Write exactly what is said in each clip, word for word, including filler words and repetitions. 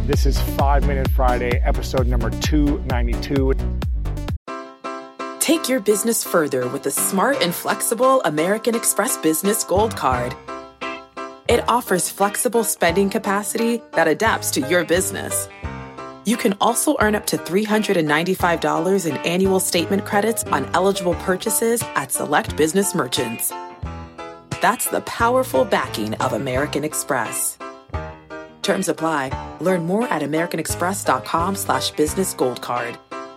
This is five minute Friday, episode number two ninety-two. Take your business further with the smart and flexible American Express Business Gold Card. It offers flexible spending capacity that adapts to your business. You can also earn up to three hundred ninety-five dollars in annual statement credits on eligible purchases at select business merchants. That's the powerful backing of American Express. Terms apply. Learn more at americanexpress.com slash business gold card.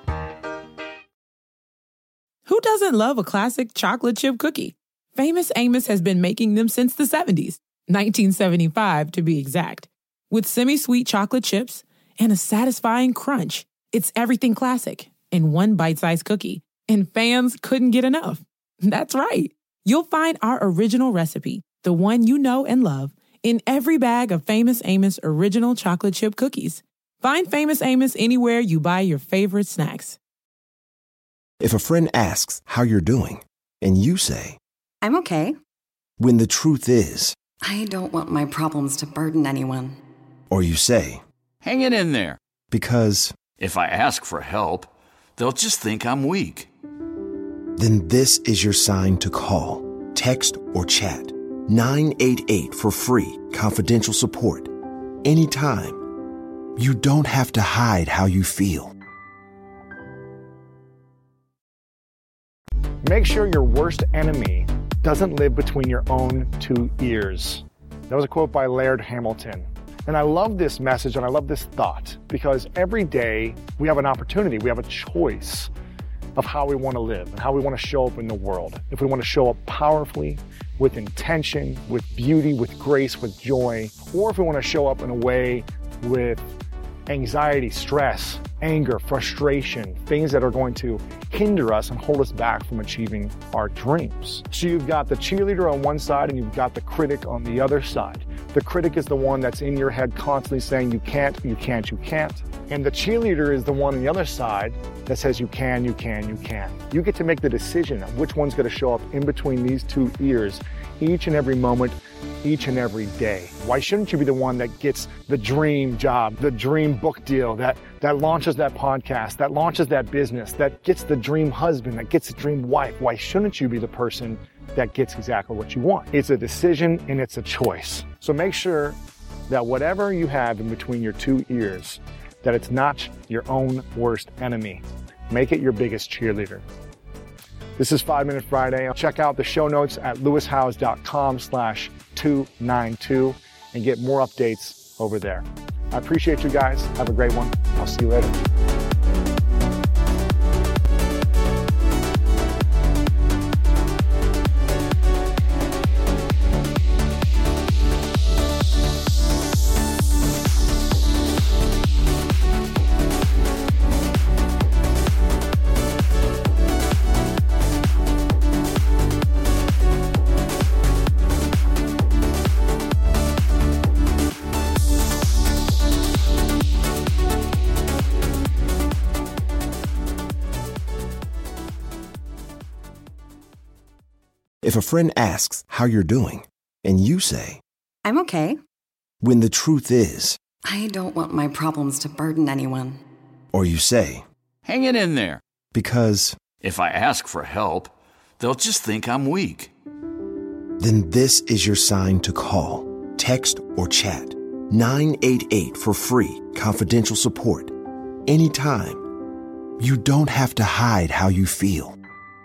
Who doesn't love a classic chocolate chip cookie? Famous Amos has been making them since the seventies, nineteen seventy-five to be exact. With semi-sweet chocolate chips and a satisfying crunch, it's everything classic in one bite-sized cookie. And fans couldn't get enough. That's right. You'll find our original recipe, the one you know and love, in every bag of Famous Amos original chocolate chip cookies. Find Famous Amos anywhere you buy your favorite snacks. If a friend asks how you're doing, and you say, I'm okay. When the truth is, I don't want my problems to burden anyone. Or you say, hang it in there. Because if I ask for help, they'll just think I'm weak. Then this is your sign to call, text, or chat nine eight eight for free, confidential support. Anytime. You don't have to hide how you feel. Make sure your worst enemy doesn't live between your own two ears. That was a quote by Laird Hamilton. And I love this message and I love this thought because every day we have an opportunity, we have a choice of how we want to live and how we want to show up in the world. If we want to show up powerfully, with intention, with beauty, with grace, with joy, or if we want to show up in a way with anxiety, stress, anger, frustration, things that are going to hinder us and hold us back from achieving our dreams. So you've got the cheerleader on one side and you've got the critic on the other side. The critic is the one that's in your head constantly saying you can't, you can't, you can't. And the cheerleader is the one on the other side that says you can, you can, you can. You get to make the decision of which one's going to show up in between these two ears each and every moment, each and every day. Why shouldn't you be the one that gets the dream job, the dream book deal, that, that launches that podcast, that launches that business, that gets the dream husband, that gets the dream wife? Why shouldn't you be the person that gets exactly what you want? It's a decision and it's a choice. So make sure that whatever you have in between your two ears, that it's not your own worst enemy. Make it your biggest cheerleader. This is five minute Friday. Check out the show notes at lewishowes.com slash 292 and get more updates over there. I appreciate you guys. Have a great one. I'll see you later. If a friend asks how you're doing, and you say, I'm okay. When the truth is, I don't want my problems to burden anyone. Or you say, hang it in there. Because if I ask for help, they'll just think I'm weak. Then this is your sign to call, text, or chat nine eight eight for free, confidential support. Anytime. You don't have to hide how you feel.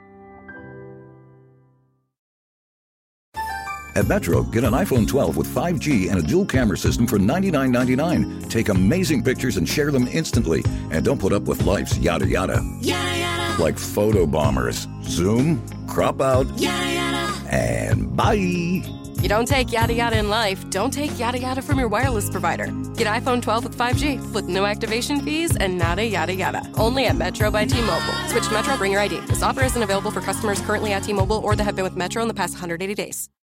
At Metro, get an iPhone twelve with five G and a dual camera system for ninety-nine ninety-nine. Take amazing pictures and share them instantly. And don't put up with life's yada yada. Yada yada. Like photo bombers. Zoom, crop out, yada yada. And bye. You don't take yada yada in life, don't take yada yada from your wireless provider. Get iPhone twelve with five G with no activation fees and nada yada yada. Only at Metro by T-Mobile. Switch to Metro, bring your I D. This offer isn't available for customers currently at T-Mobile or that have been with Metro in the past one hundred eighty days.